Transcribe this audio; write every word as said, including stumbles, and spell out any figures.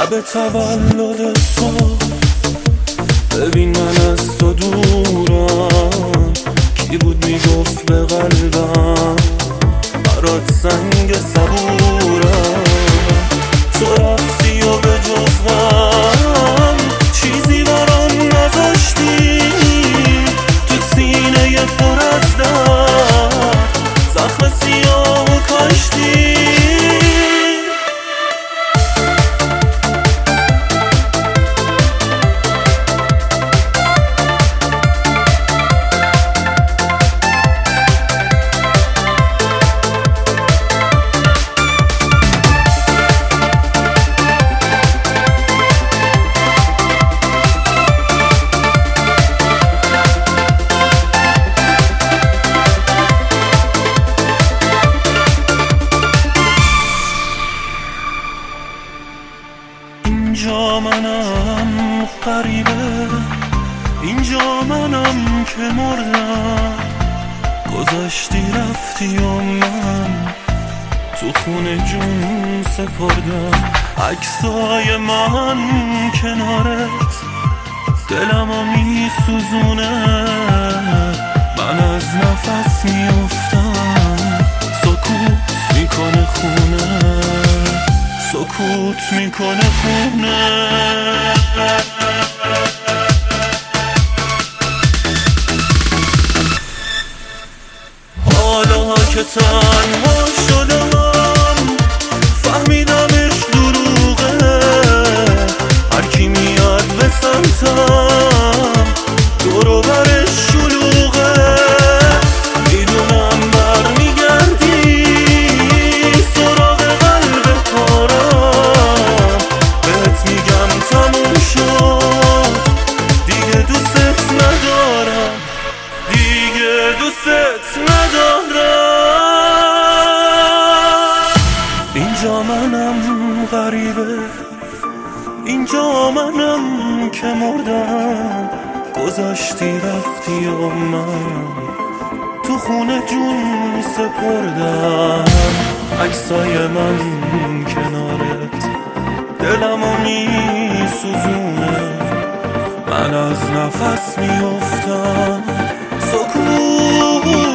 شب تولد تو ببین من از تو دورم، کی بود میگفت به قلبم برات سنگ صبورم. تو رفتی و به جز غم چیزی برام نذاشتی، تو سینه پر از درد زخم سیاه و کاشتی. اینجا منم غریبه، اینجا منم که مردم، گذشتی رفتی و من تو خونه جون سپردم. عکسای من کنارت دلمو میسوزونه، من از نفس میافتم سکوت میکنه خونه، سکوت میکنه خونه. حالا که تنها شدم فهمیدمش دروغه، هر کی میاد به سمتم دور و برش شلوغه. میدونم برمیگردی سراغ قلب پارم، بهت میگم تموم شد دیگه دوست ندارم، دیگه دوست ندارم. اینجا منم غریبه، اینجا منم که مردم، گذاشتی رفتی و من تو خونه جون سپردم. عکسای من کنارت دلمو میسوزونه، من از نفس میافتم سکوت